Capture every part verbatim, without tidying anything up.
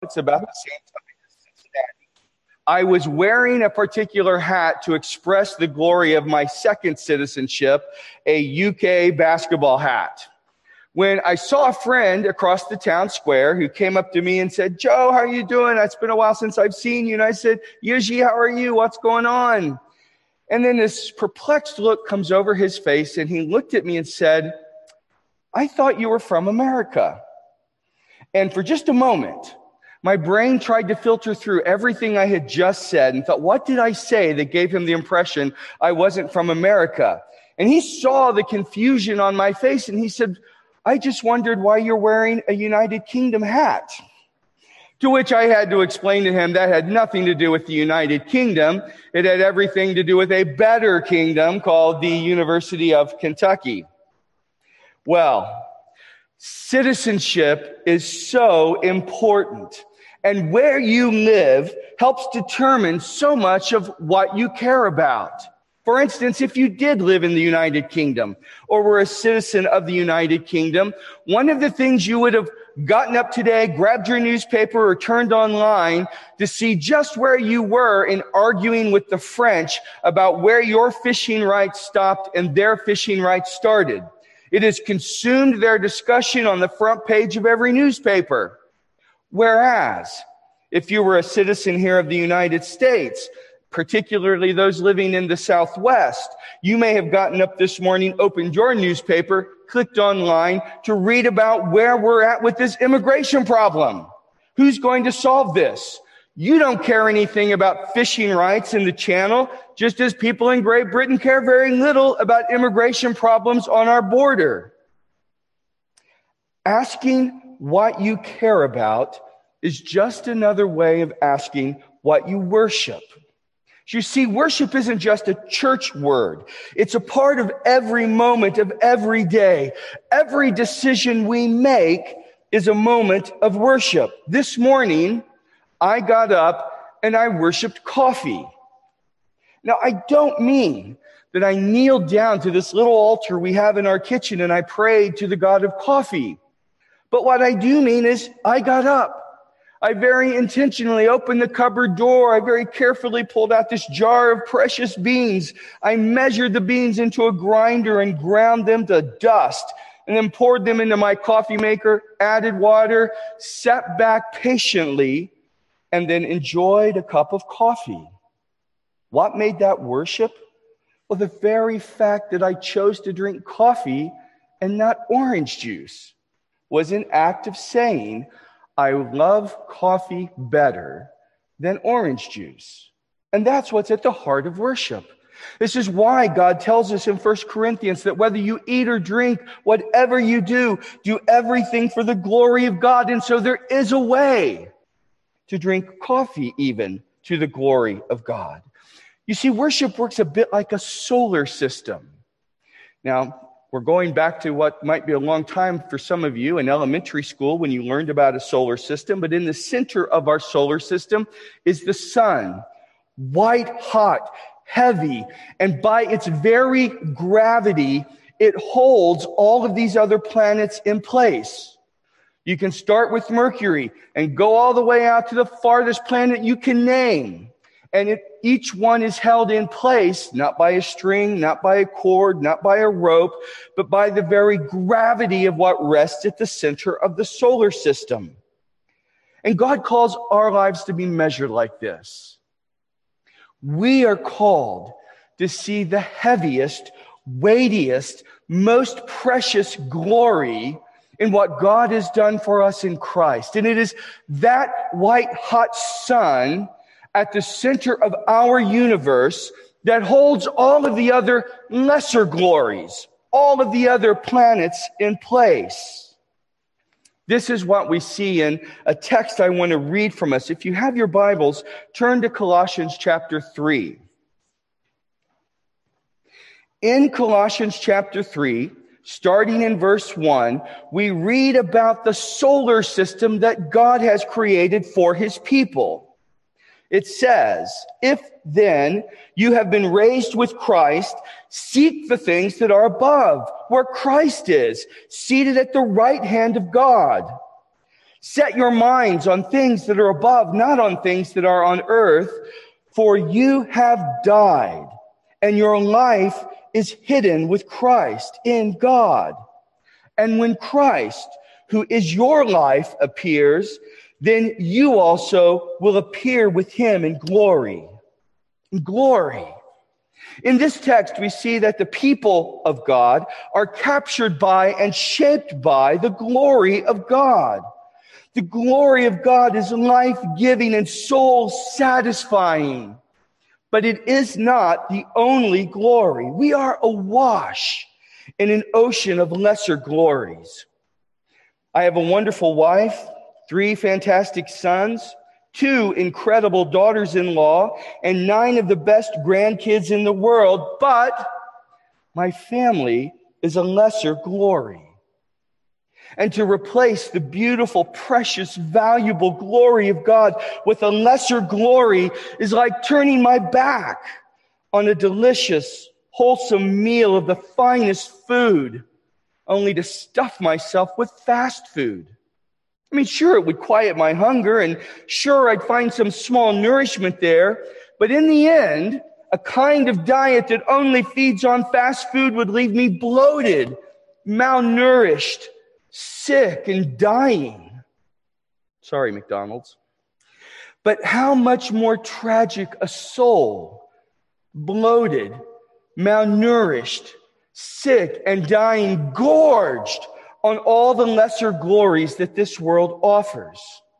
It's about the same time as Cincinnati. I was wearing a particular hat to express the glory of my second citizenship, a U K basketball hat. When I saw a friend across the town square who came up to me and said, "Joe, how are you doing? It's been a while since I've seen you." And I said, "Yuji, how are you? What's going on?" And then this perplexed look comes over his face, and he looked at me and said, "I thought you were from America." And for just a moment, my brain tried to filter through everything I had just said and thought, what did I say that gave him the impression I wasn't from America? And he saw the confusion on my face, and he said, "I just wondered why you're wearing a United Kingdom hat." To which I had to explain to him that had nothing to do with the United Kingdom. It had everything to do with a better kingdom called the University of Kentucky. Well, citizenship is so important. And where you live helps determine so much of what you care about. For instance, if you did live in the United Kingdom or were a citizen of the United Kingdom, one of the things you would have gotten up today, grabbed your newspaper or turned online to see just where you were in arguing with the French about where your fishing rights stopped and their fishing rights started. It has consumed their discussion on the front page of every newspaper. Whereas, if you were a citizen here of the United States, particularly those living in the Southwest, you may have gotten up this morning, opened your newspaper, clicked online to read about where we're at with this immigration problem. Who's going to solve this? You don't care anything about fishing rights in the channel, just as people in Great Britain care very little about immigration problems on our border. Asking what you care about is just another way of asking what you worship. You see, worship isn't just a church word. It's a part of every moment of every day. Every decision we make is a moment of worship. This morning, I got up and I worshiped coffee. Now, I don't mean that I kneeled down to this little altar we have in our kitchen and I prayed to the God of coffee. But what I do mean is I got up. I very intentionally opened the cupboard door. I very carefully pulled out this jar of precious beans. I measured the beans into a grinder and ground them to dust, and then poured them into my coffee maker, added water, sat back patiently, and then enjoyed a cup of coffee. What made that worship? Well, the very fact that I chose to drink coffee and not orange juice was an act of saying, I love coffee better than orange juice. And that's what's at the heart of worship. This is why God tells us in First Corinthians that whether you eat or drink, whatever you do, do everything for the glory of God. And so there is a way to drink coffee even to the glory of God. You see, worship works a bit like a solar system. Now, we're going back to what might be a long time for some of you in elementary school when you learned about a solar system. But in the center of our solar system is the sun, white hot, heavy, and by its very gravity, it holds all of these other planets in place. You can start with Mercury and go all the way out to the farthest planet you can name. And it, each one is held in place, not by a string, not by a cord, not by a rope, but by the very gravity of what rests at the center of the solar system. And God calls our lives to be measured like this. We are called to see the heaviest, weightiest, most precious glory in what God has done for us in Christ. And it is that white hot sun at the center of our universe that holds all of the other lesser glories, all of the other planets in place. This is what we see in a text I want to read from us. If you have your Bibles, turn to Colossians chapter three. In Colossians chapter three, starting in verse one, we read about the solar system that God has created for his people. It says, if then you have been raised with Christ, seek the things that are above, where Christ is, seated at the right hand of God. Set your minds on things that are above, not on things that are on earth, for you have died, and your life is hidden with Christ in God. And when Christ, who is your life, appears, then you also will appear with him in glory. In glory. In this text, we see that the people of God are captured by and shaped by the glory of God. The glory of God is life-giving and soul-satisfying. But it is not the only glory. We are awash in an ocean of lesser glories. I have a wonderful wife, three fantastic sons, two incredible daughters-in-law, and nine of the best grandkids in the world. But my family is a lesser glory. And to replace the beautiful, precious, valuable glory of God with a lesser glory is like turning my back on a delicious, wholesome meal of the finest food, only to stuff myself with fast food. I mean, sure, it would quiet my hunger, and sure, I'd find some small nourishment there, but in the end, a kind of diet that only feeds on fast food would leave me bloated, malnourished, sick, and dying. Sorry, McDonald's. But how much more tragic a soul, bloated, malnourished, sick, and dying, gorged on all the lesser glories that this world offers.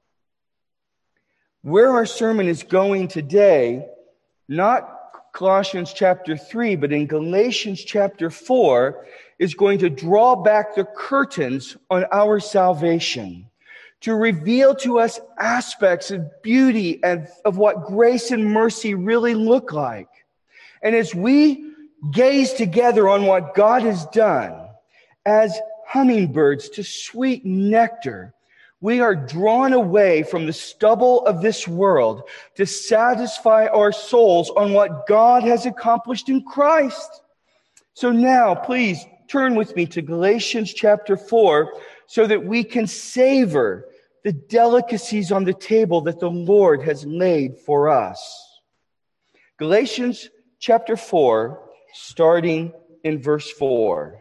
Where our sermon is going today, not Colossians chapter three, but in Galatians chapter four, is going to draw back the curtains on our salvation, to reveal to us aspects of beauty and of what grace and mercy really look like. And as we gaze together on what God has done, as hummingbirds to sweet nectar, we are drawn away from the stubble of this world to satisfy our souls on what God has accomplished in Christ. So now, please turn with me to Galatians chapter four so that we can savor the delicacies on the table that the Lord has laid for us. Galatians chapter four, starting in verse four.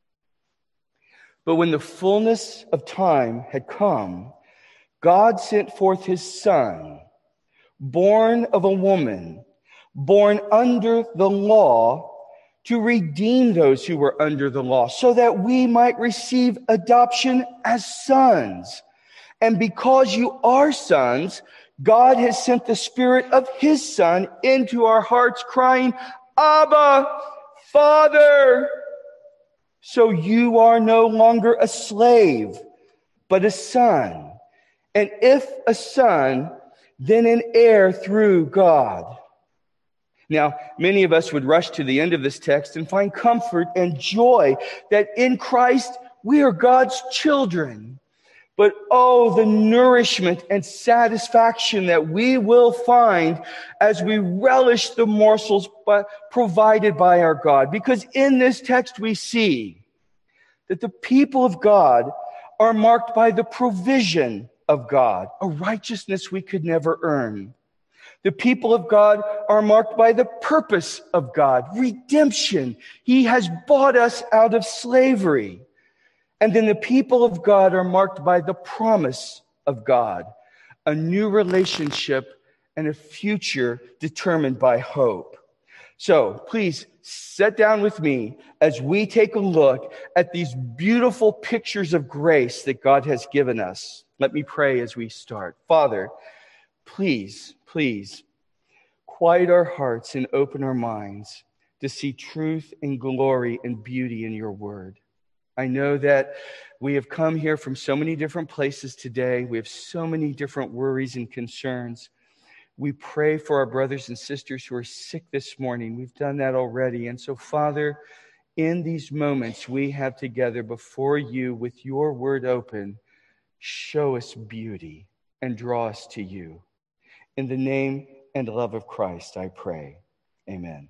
But when the fullness of time had come, God sent forth his Son, born of a woman, born under the law, to redeem those who were under the law, so that we might receive adoption as sons. And because you are sons, God has sent the Spirit of his Son into our hearts, crying, Abba, Father. So you are no longer a slave, but a son. And if a son, then an heir through God. Now, many of us would rush to the end of this text and find comfort and joy that in Christ we are God's children. But oh, the nourishment and satisfaction that we will find as we relish the morsels provided by our God. Because in this text we see that the people of God are marked by the provision of God, a righteousness we could never earn. The people of God are marked by the purpose of God, redemption. He has bought us out of slavery. And then the people of God are marked by the promise of God, a new relationship and a future determined by hope. So please sit down with me as we take a look at these beautiful pictures of grace that God has given us. Let me pray as we start. Father, please, please quiet our hearts and open our minds to see truth and glory and beauty in your word. I know that we have come here from so many different places today. We have so many different worries and concerns. We pray for our brothers and sisters who are sick this morning. We've done that already. And so, Father, in these moments we have together before you with your word open, show us beauty and draw us to you. In the name and love of Christ, I pray. Amen.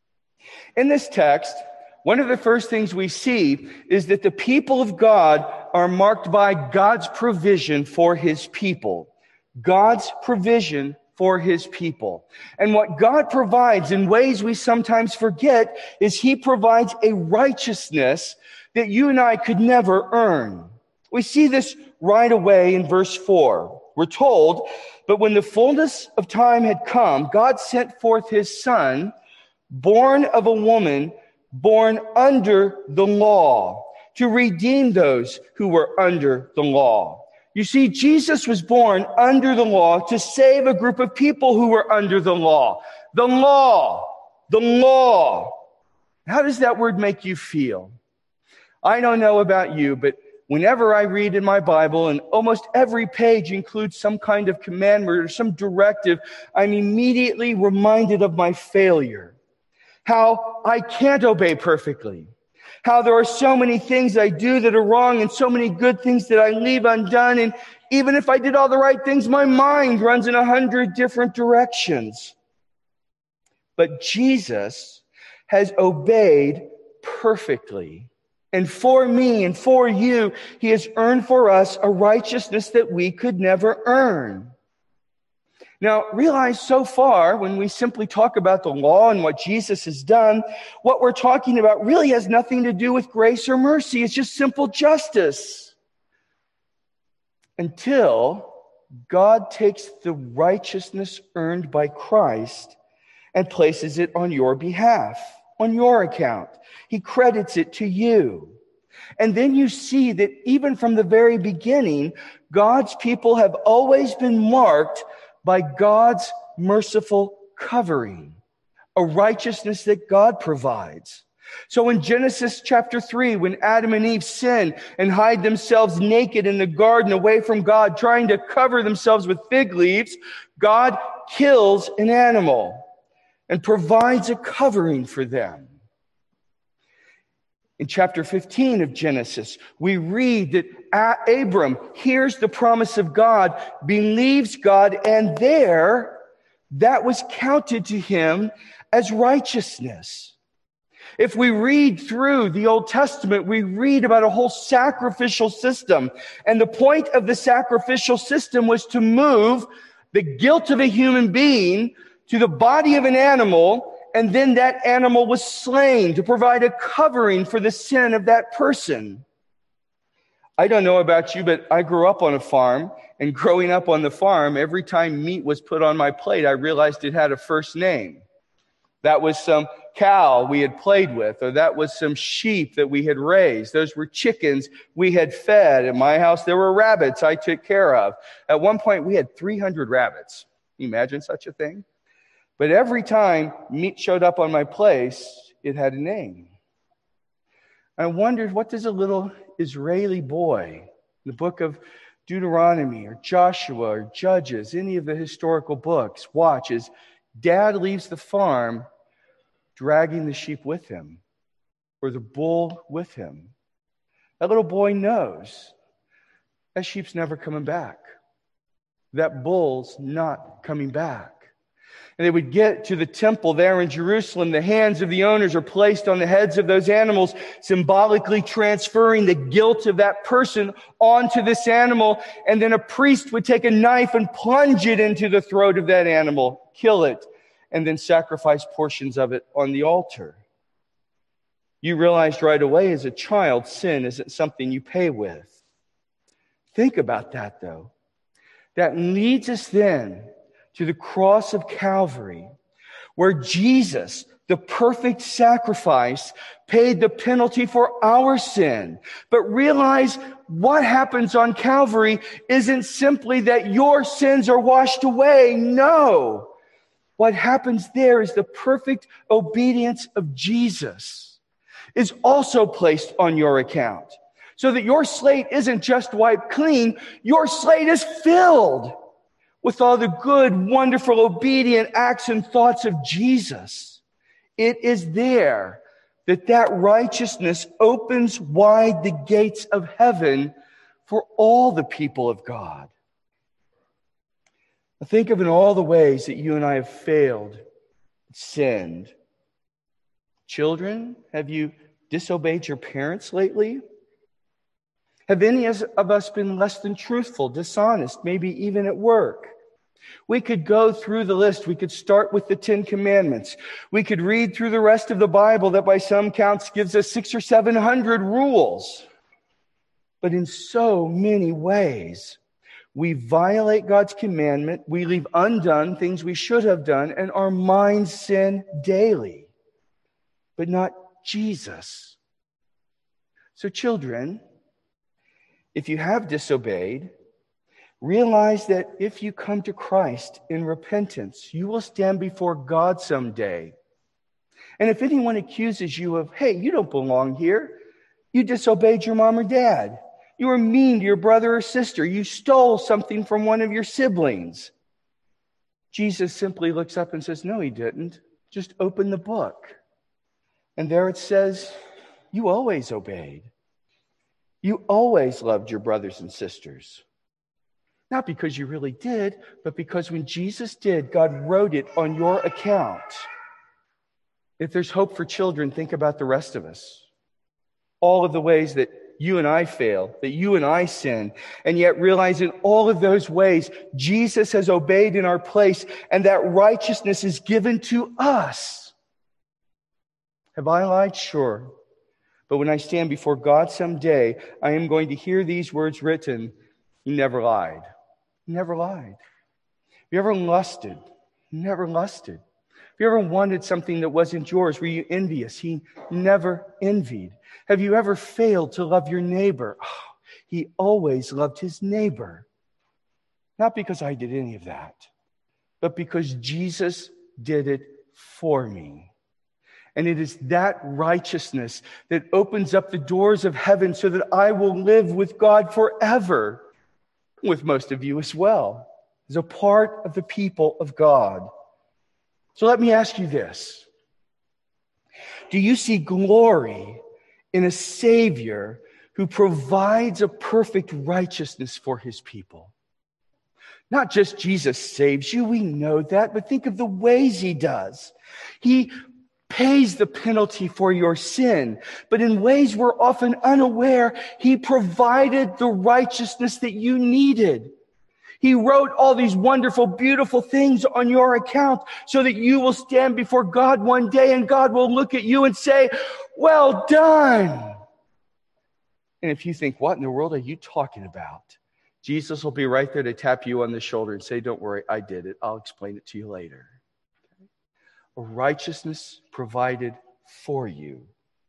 In this text, one of the first things we see is that the people of God are marked by God's provision for his people. God's provision for his people. And what God provides in ways we sometimes forget is he provides a righteousness that you and I could never earn. We see this right away in verse four. We're told, but when the fullness of time had come, God sent forth his son, born of a woman, born under the law, to redeem those who were under the law. You see, Jesus was born under the law to save a group of people who were under the law. The law, the law. How does that word make you feel? I don't know about you, but whenever I read in my Bible, and almost every page includes some kind of commandment or some directive, I'm immediately reminded of my failure. How I can't obey perfectly. How there are so many things I do that are wrong and so many good things that I leave undone. And even if I did all the right things, my mind runs in a hundred different directions. But Jesus has obeyed perfectly. And for me and for you, he has earned for us a righteousness that we could never earn. Now, realize so far, when we simply talk about the law and what Jesus has done, what we're talking about really has nothing to do with grace or mercy. It's just simple justice. Until God takes the righteousness earned by Christ and places it on your behalf, on your account. He credits it to you. And then you see that even from the very beginning, God's people have always been marked by God's merciful covering, a righteousness that God provides. So in Genesis chapter three, when Adam and Eve sin and hide themselves naked in the garden away from God, trying to cover themselves with fig leaves, God kills an animal and provides a covering for them. In chapter fifteen of Genesis, we read that Abram hears the promise of God, believes God, and there, that was counted to him as righteousness. If we read through the Old Testament, we read about a whole sacrificial system. And the point of the sacrificial system was to move the guilt of a human being to the body of an animal, and then that animal was slain to provide a covering for the sin of that person. I don't know about you, but I grew up on a farm, and growing up on the farm, every time meat was put on my plate, I realized it had a first name. That was some cow we had played with, or that was some sheep that we had raised. Those were chickens we had fed. At my house, there were rabbits I took care of. At one point, we had three hundred rabbits. Can you imagine such a thing? But every time meat showed up on my place, it had a name. I wondered, what does a little Israeli boy in the book of Deuteronomy or Joshua or Judges, any of the historical books, watch as Dad leaves the farm dragging the sheep with him or the bull with him? That little boy knows that sheep's never coming back. That bull's not coming back. And they would get to the temple there in Jerusalem. The hands of the owners are placed on the heads of those animals, symbolically transferring the guilt of that person onto this animal. And then a priest would take a knife and plunge it into the throat of that animal, kill it, and then sacrifice portions of it on the altar. You realized right away as a child, sin isn't something you pay with. Think about that, though. That leads us then to the cross of Calvary, where Jesus, the perfect sacrifice, paid the penalty for our sin. But realize what happens on Calvary isn't simply that your sins are washed away. No. What happens there is the perfect obedience of Jesus is also placed on your account, so that your slate isn't just wiped clean, your slate is filled with all the good, wonderful, obedient acts and thoughts of Jesus. It is there that that righteousness opens wide the gates of heaven for all the people of God. Think of in all the ways that you and I have failed, sinned. Children, have you disobeyed your parents lately? Have any of us been less than truthful, dishonest, maybe even at work? We could go through the list. We could start with the Ten Commandments. We could read through the rest of the Bible that by some counts gives us six or seven hundred rules. But in so many ways, we violate God's commandment. We leave undone things we should have done, and our minds sin daily. But not Jesus. So children, if you have disobeyed, realize that if you come to Christ in repentance, you will stand before God someday. And if anyone accuses you of, hey, you don't belong here, you disobeyed your mom or dad, you were mean to your brother or sister, you stole something from one of your siblings, Jesus simply looks up and says, no, he didn't. Just open the book. And there it says, you always obeyed. You always loved your brothers and sisters. Not because you really did, but because when Jesus did, God wrote it on your account. If there's hope for children, think about the rest of us. All of the ways that you and I fail, that you and I sin, and yet realize in all of those ways, Jesus has obeyed in our place, and that righteousness is given to us. Have I lied? Sure. But when I stand before God someday, I am going to hear these words written, "You never lied. You never lied." Have you ever lusted? You never lusted. Have you ever wanted something that wasn't yours? Were you envious? He never envied. Have you ever failed to love your neighbor? Oh, he always loved his neighbor. Not because I did any of that, but because Jesus did it for me. And it is that righteousness that opens up the doors of heaven so that I will live with God forever, with most of you as well, as a part of the people of God. So let me ask you this. Do you see glory in a Savior who provides a perfect righteousness for his people? Not just Jesus saves you, we know that, but think of the ways he does. He pays the penalty for your sin, but in ways we're often unaware, he provided the righteousness that you needed. He wrote all these wonderful, beautiful things on your account so that you will stand before God one day and God will look at you and say, "Well done." And if you think, what in the world are you talking about? Jesus will be right there to tap you on the shoulder and say, "Don't worry, I did it. I'll explain it to you later." A righteousness provided for you.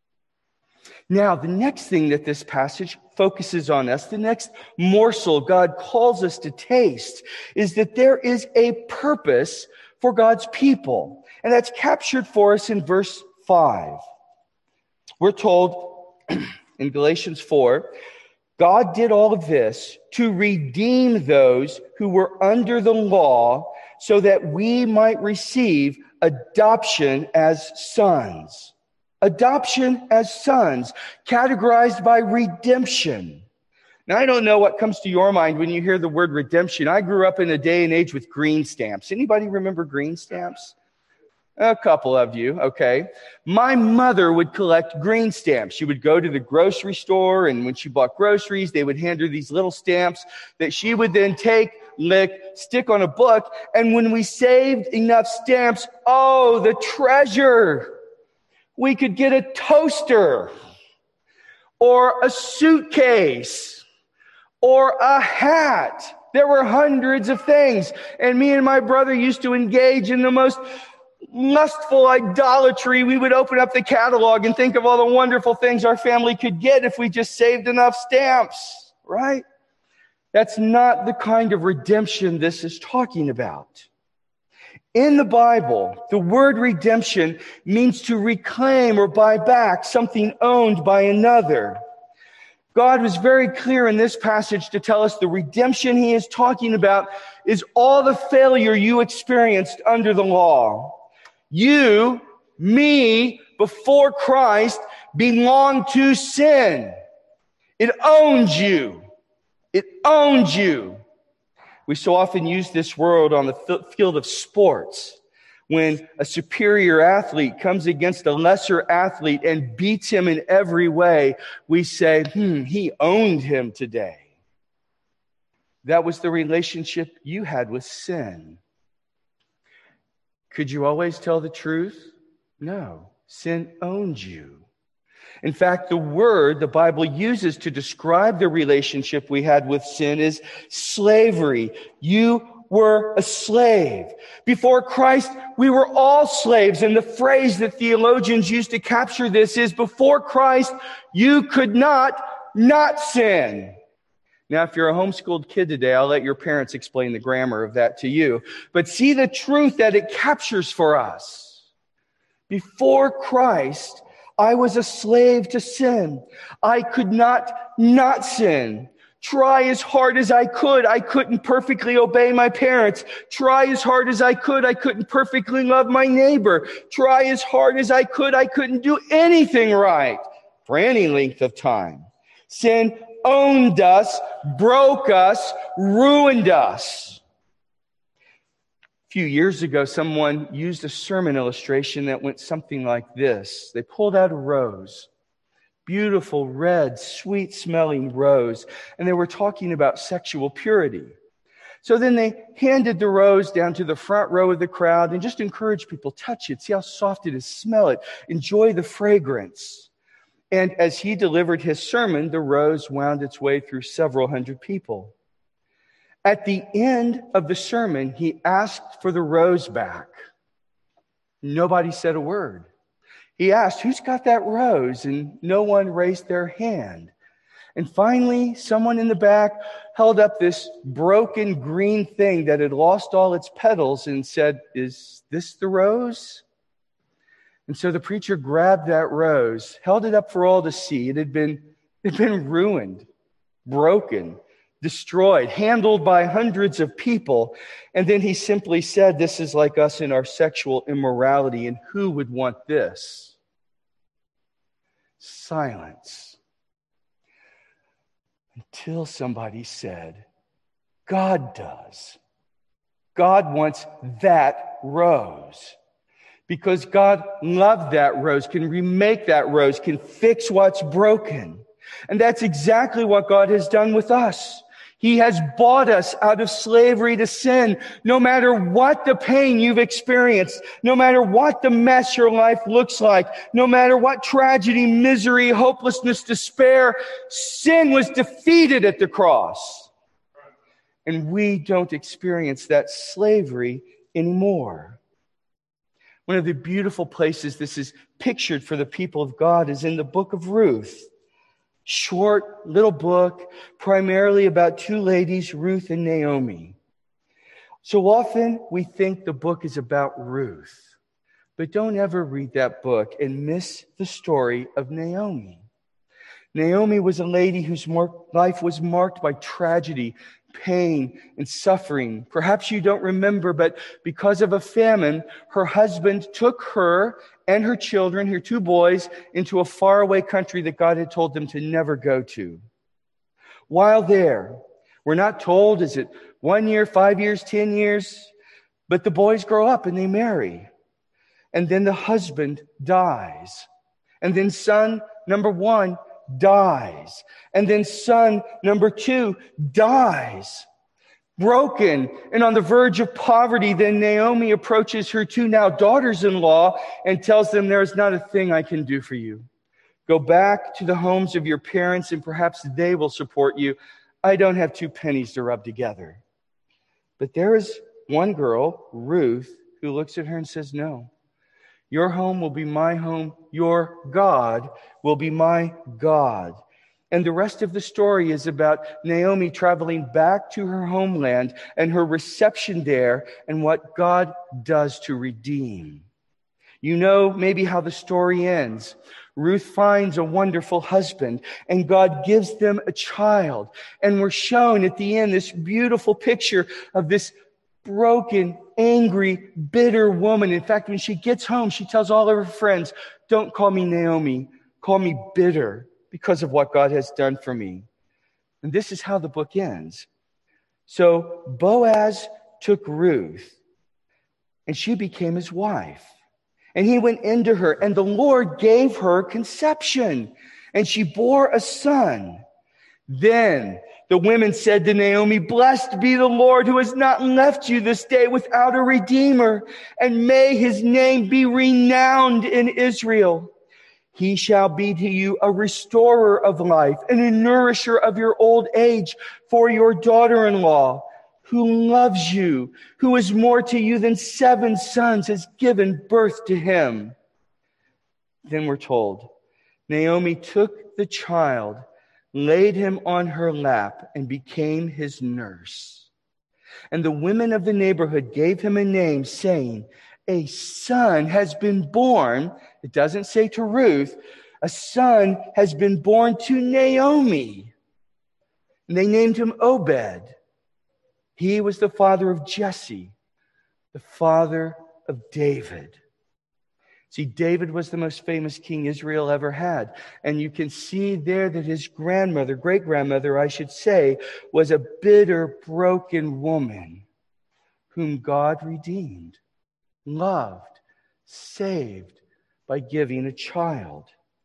Now, the next thing that this passage focuses on us, the next morsel God calls us to taste, is that there is a purpose for God's people. And that's captured for us in verse five. We're told in Galatians four, God did all of this to redeem those who were under the law so that we might receive adoption as sons. Adoption as sons, categorized by redemption. Now, I don't know what comes to your mind when you hear the word redemption. I grew up in a day and age with green stamps. Anybody remember green stamps? A couple of you, okay. My mother would collect green stamps. She would go to the grocery store, and when she bought groceries, they would hand her these little stamps that she would then take, lick, stick on a book. And when we saved enough stamps, oh, the treasure! We could get a toaster, or a suitcase, or a hat. There were hundreds of things. And me and my brother used to engage in the most lustful idolatry. We would open up the catalog and think of all the wonderful things our family could get if we just saved enough stamps, right? That's not the kind of redemption this is talking about. In the Bible, the word redemption means to reclaim or buy back something owned by another. God was very clear in this passage to tell us the redemption he is talking about is all the failure you experienced under the law. You, me, before Christ, belong to sin. It owns you. It owns you. We so often use this word on the field of sports. When a superior athlete comes against a lesser athlete and beats him in every way, we say, hmm, he owned him today. That was the relationship you had with sin. Could you always tell the truth? No. Sin owned you. In fact, the word the Bible uses to describe the relationship we had with sin is slavery. You were a slave. Before Christ, we were all slaves. And the phrase that theologians use to capture this is, before Christ, you could not not sin. Now, if you're a homeschooled kid today, I'll let your parents explain the grammar of that to you. But see the truth that it captures for us. Before Christ, I was a slave to sin. I could not not sin. Try as hard as I could, I couldn't perfectly obey my parents. Try as hard as I could, I couldn't perfectly love my neighbor. Try as hard as I could, I couldn't do anything right for any length of time. Sin owned us, broke us, ruined us. A few years ago, someone used a sermon illustration that went something like this. They pulled out a rose, beautiful, red, sweet-smelling rose, and they were talking about sexual purity. So then they handed the rose down to the front row of the crowd and just encouraged people, touch it, see how soft it is, smell it, enjoy the fragrance. And as he delivered his sermon, the rose wound its way through several hundred people. At the end of the sermon, he asked for the rose back. Nobody said a word. He asked, who's got that rose? And no one raised their hand. And finally, someone in the back held up this broken green thing that had lost all its petals and said, is this the rose? And so the preacher grabbed that rose, held it up for all to see. It had been, it had been ruined, broken, destroyed, handled by hundreds of people. And then he simply said, this is like us in our sexual immorality, and who would want this? Silence. Until somebody said, God does. God wants that rose. Because God loved that rose, can remake that rose, can fix what's broken. And that's exactly what God has done with us. He has bought us out of slavery to sin. No matter what the pain you've experienced, no matter what the mess your life looks like, no matter what tragedy, misery, hopelessness, despair, sin was defeated at the cross. And we don't experience that slavery anymore. One of the beautiful places this is pictured for the people of God is in the book of Ruth. Short little book, primarily about two ladies, Ruth and Naomi. So often we think the book is about Ruth, but don't ever read that book and miss the story of Naomi. Naomi was a lady whose life was marked by tragedy, pain, and suffering. Perhaps you don't remember, but because of a famine, her husband took her and her children, her two boys, into a faraway country that God had told them to never go to. While there, we're not told, is it one year, five years, ten years? But the boys grow up and they marry. And then the husband dies. And then son number one dies. And then son number two dies. Broken and on the verge of poverty, then Naomi approaches her two now daughters-in-law and tells them, there is not a thing I can do for you. Go back to the homes of your parents and perhaps they will support you. I don't have two pennies to rub together. But there is one girl, Ruth, who looks at her and says, no. Your home will be my home. Your God will be my God. And the rest of the story is about Naomi traveling back to her homeland and her reception there and what God does to redeem. You know maybe how the story ends. Ruth finds a wonderful husband and God gives them a child. And we're shown at the end this beautiful picture of this broken, angry, bitter woman. In fact, when she gets home, she tells all of her friends, don't call me Naomi, call me bitter because of what God has done for me. And this is how the book ends. So Boaz took Ruth, and she became his wife. And he went into her, and the Lord gave her conception, and she bore a son. Then the women said to Naomi, "Blessed be the Lord who has not left you this day without a redeemer, and may his name be renowned in Israel. He shall be to you a restorer of life and a nourisher of your old age for your daughter-in-law, who loves you, who is more to you than seven sons, has given birth to him." Then we're told, Naomi took the child, laid him on her lap, and became his nurse. And the women of the neighborhood gave him a name, saying, "A son has been born." It doesn't say to Ruth. A son has been born to Naomi. And they named him Obed. He was the father of Jesse, the father of David. See, David was the most famous king Israel ever had. And you can see there that his grandmother, great-grandmother, I should say, was a bitter, broken woman whom God redeemed, loved, saved by giving a child.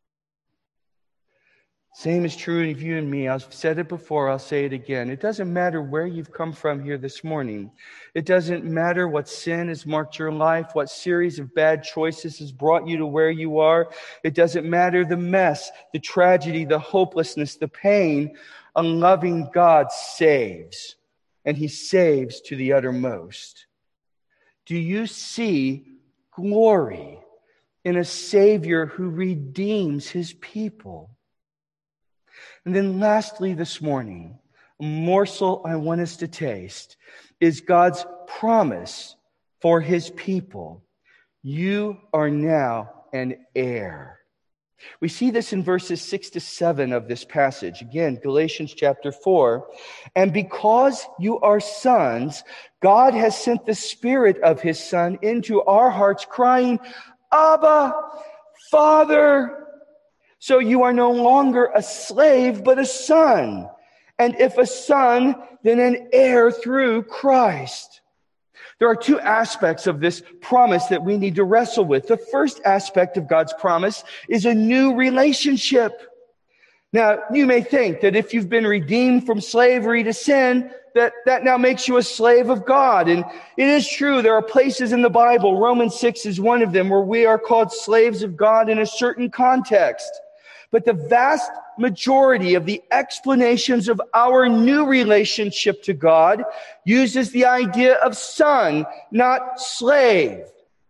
Same is true of you and me. I've said it before, I'll say it again. It doesn't matter where you've come from here this morning. It doesn't matter what sin has marked your life, what series of bad choices has brought you to where you are. It doesn't matter the mess, the tragedy, the hopelessness, the pain. A loving God saves, and he saves to the uttermost. Do you see glory in a Savior who redeems his people? And then lastly this morning, a morsel I want us to taste is God's promise for his people. You are now an heir. We see this in verses six to seven of this passage. Again, Galatians chapter four. And because you are sons, God has sent the Spirit of his Son into our hearts, crying, "Abba, Father." So you are no longer a slave, but a son. And if a son, then an heir through Christ. There are two aspects of this promise that we need to wrestle with. The first aspect of God's promise is a new relationship. Now, you may think that if you've been redeemed from slavery to sin, that that now makes you a slave of God. And it is true, there are places in the Bible, Romans six is one of them, where we are called slaves of God in a certain context. But the vast majority of the explanations of our new relationship to God uses the idea of son, not slave.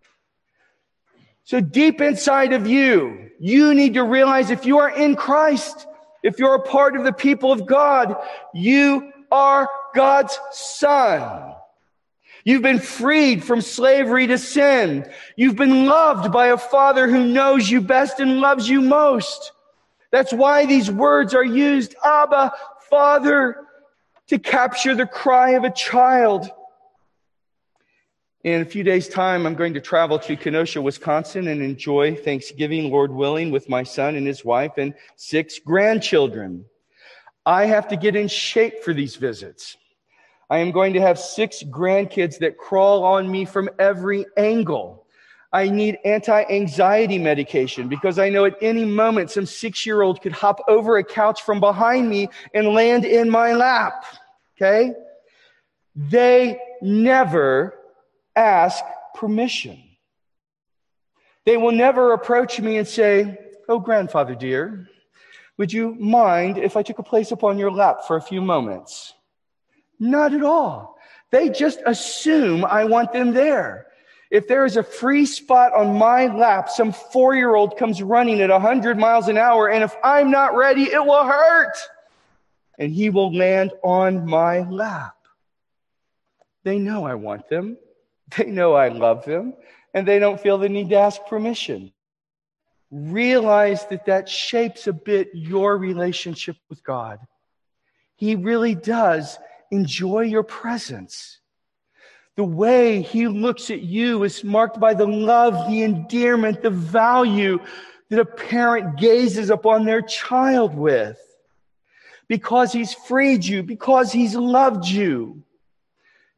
So deep inside of you, you need to realize if you are in Christ, if you're a part of the people of God, you are God's son. You've been freed from slavery to sin. You've been loved by a Father who knows you best and loves you most. That's why these words are used, Abba, Father, to capture the cry of a child. In a few days' time, I'm going to travel to Kenosha, Wisconsin, and enjoy Thanksgiving, Lord willing, with my son and his wife and six grandchildren. I have to get in shape for these visits. I am going to have six grandkids that crawl on me from every angle. I need anti-anxiety medication because I know at any moment some six-year-old could hop over a couch from behind me and land in my lap. Okay? They never ask permission. They will never approach me and say, "Oh, grandfather dear, would you mind if I took a place upon your lap for a few moments?" Not at all. They just assume I want them there. If there is a free spot on my lap, some four-year-old comes running at one hundred miles an hour, and if I'm not ready, it will hurt. And he will land on my lap. They know I want them. They know I love them. And they don't feel the need to ask permission. Realize that that shapes a bit your relationship with God. He really does enjoy your presence. The way he looks at you is marked by the love, the endearment, the value that a parent gazes upon their child with. Because he's freed you, because he's loved you.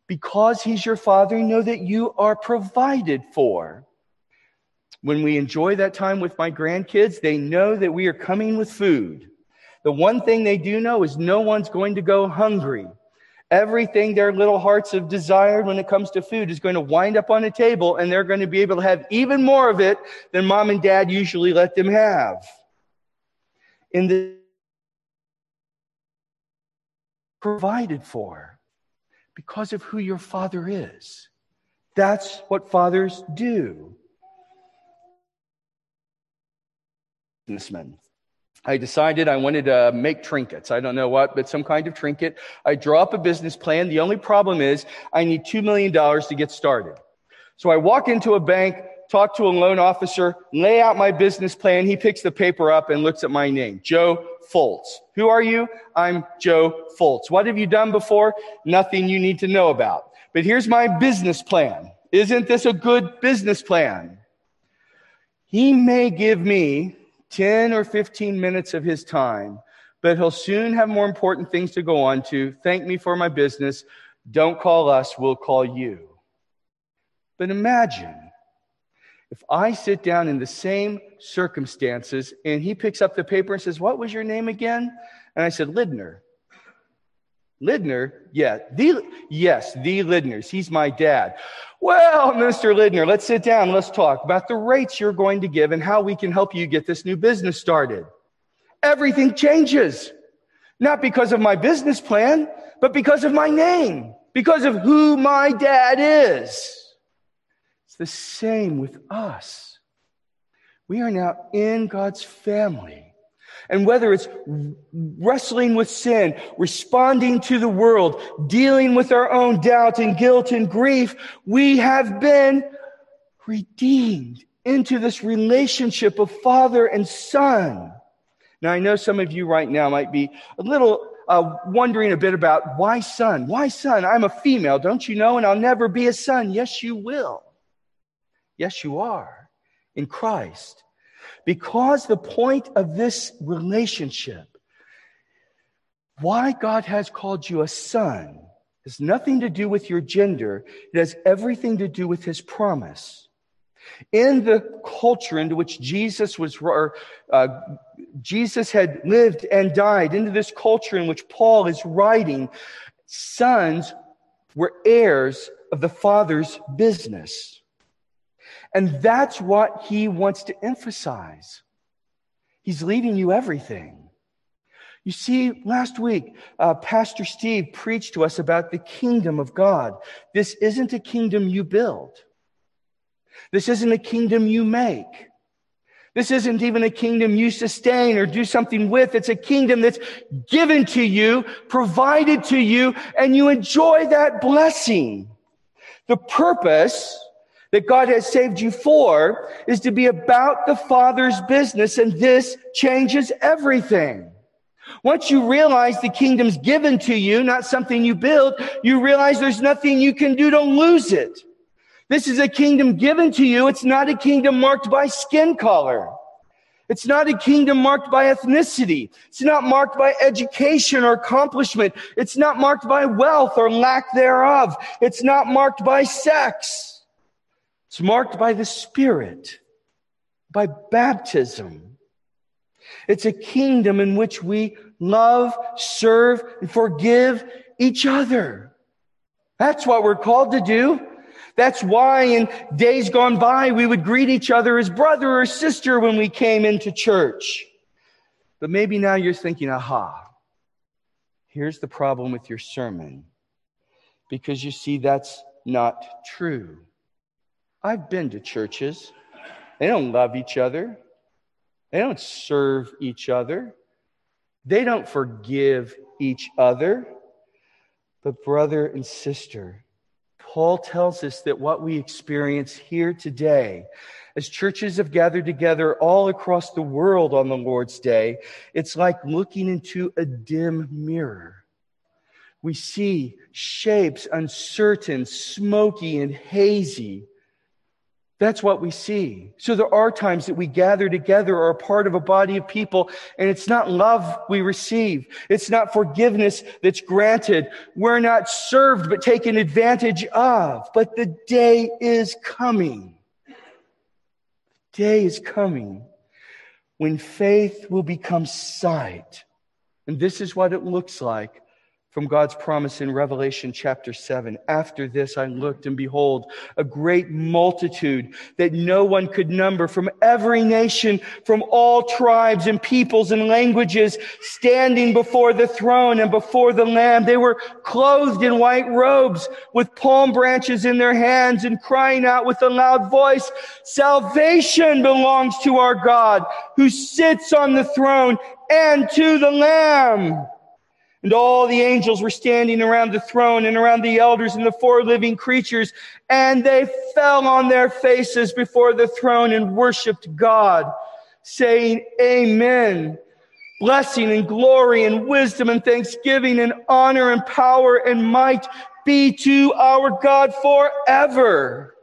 Because he's your father, know that you are provided for. When we enjoy that time with my grandkids, they know that we are coming with food. The one thing they do know is no one's going to go hungry. Everything their little hearts have desired when it comes to food is going to wind up on a table, and they're going to be able to have even more of it than mom and dad usually let them have. In the provided for. Because of who your father is. That's what fathers do. Businessman. I decided I wanted to make trinkets. I don't know what, but some kind of trinket. I draw up a business plan. The only problem is I need two million dollars to get started. So I walk into a bank, talk to a loan officer, lay out my business plan. He picks the paper up and looks at my name, Joe Foltz. Who are you? I'm Joe Foltz. What have you done before? Nothing you need to know about. But here's my business plan. Isn't this a good business plan? He may give me ten or fifteen minutes of his time, but he'll soon have more important things to go on to. Thank me for my business. Don't call us, we'll call you. But imagine if I sit down in the same circumstances and he picks up the paper and says, what was your name again? And I said, Lidner. Lidner? Yeah. The, yes, the Lidners. He's my dad. Well, Mister Lidner, let's sit down. Let's talk about the rates you're going to give and how we can help you get this new business started. Everything changes. Not because of my business plan, but because of my name. Because of who my dad is. The same with us. We are now in God's family. And whether it's wrestling with sin, responding to the world, dealing with our own doubt and guilt and grief, we have been redeemed into this relationship of father and son. Now, I know some of you right now might be a little uh, wondering a bit about why son? Why son? I'm a female, don't you know? And I'll never be a son. Yes, you will. Yes, you are in Christ. Because the point of this relationship, why God has called you a son, has nothing to do with your gender. It has everything to do with his promise. In the culture into which Jesus was, or, uh, Jesus had lived and died, into this culture in which Paul is writing, sons were heirs of the Father's business. And that's what he wants to emphasize. He's leaving you everything. You see, last week, uh, Pastor Steve preached to us about the kingdom of God. This isn't a kingdom you build. This isn't a kingdom you make. This isn't even a kingdom you sustain or do something with. It's a kingdom that's given to you, provided to you, and you enjoy that blessing. The purpose that God has saved you for is to be about the Father's business, and this changes everything. Once you realize the kingdom's given to you, not something you build, you realize there's nothing you can do to lose it. This is a kingdom given to you. It's not a kingdom marked by skin color. It's not a kingdom marked by ethnicity. It's not marked by education or accomplishment. It's not marked by wealth or lack thereof. It's not marked by sex. It's marked by the Spirit, by baptism. It's a kingdom in which we love, serve, and forgive each other. That's what we're called to do. That's why in days gone by, we would greet each other as brother or sister when we came into church. But maybe now you're thinking, aha, here's the problem with your sermon. Because you see, that's not true. I've been to churches. They don't love each other. They don't serve each other. They don't forgive each other. But brother and sister, Paul tells us that what we experience here today, as churches have gathered together all across the world on the Lord's Day, it's like looking into a dim mirror. We see shapes uncertain, smoky, and hazy. That's what we see. So there are times that we gather together or are part of a body of people, and it's not love we receive. It's not forgiveness that's granted. We're not served but taken advantage of. But the day is coming. The day is coming when faith will become sight. And this is what it looks like from God's promise in Revelation chapter seven. After this I looked, and behold, a great multitude that no one could number, from every nation, from all tribes and peoples and languages, standing before the throne and before the Lamb. They were clothed in white robes with palm branches in their hands, and crying out with a loud voice, "Salvation belongs to our God who sits on the throne and to the Lamb." And all the angels were standing around the throne and around the elders and the four living creatures, and they fell on their faces before the throne and worshiped God, saying, "Amen. Blessing and glory and wisdom and thanksgiving and honor and power and might be to our God forever."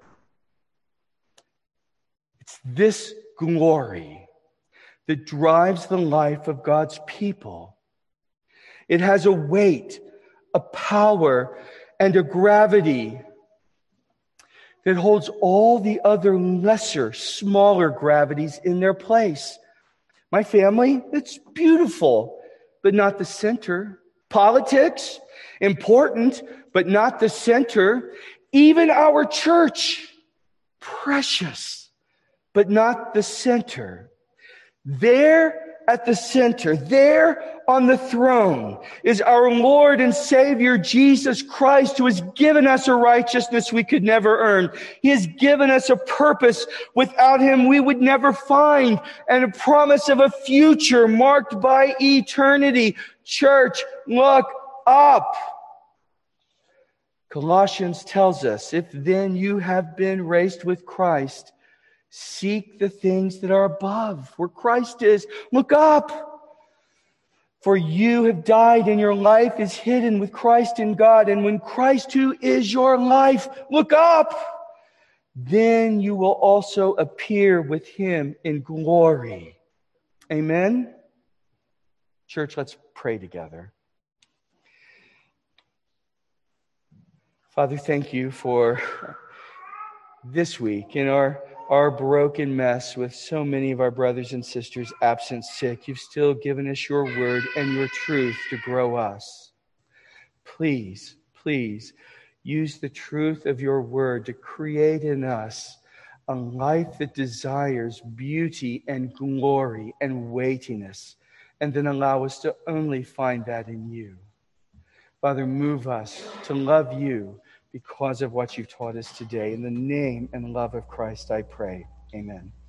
It's this glory that drives the life of God's people. It has a weight, a power, and a gravity that holds all the other lesser, smaller gravities in their place. My family, it's beautiful, but not the center. Politics, important, but not the center. Even our church, precious, but not the center. There at the center, there on the throne, is our Lord and Savior Jesus Christ, who has given us a righteousness we could never earn. He has given us a purpose without him we would never find, and a promise of a future marked by eternity. Church, look up. Colossians tells us, "If then you have been raised with Christ, seek the things that are above, where Christ is. Look up. For you have died, and your life is hidden with Christ in God. And when Christ, who is your life, look up, then you will also appear with him in glory." Amen? Church, let's pray together. Father, thank you for this week in our our broken mess with so many of our brothers and sisters absent, sick. You've still given us your word and your truth to grow us. Please, please use the truth of your word to create in us a life that desires beauty and glory and weightiness, and then allow us to only find that in you. Father, move us to love you because of what you've taught us today. In the name and love of Christ, I pray. Amen.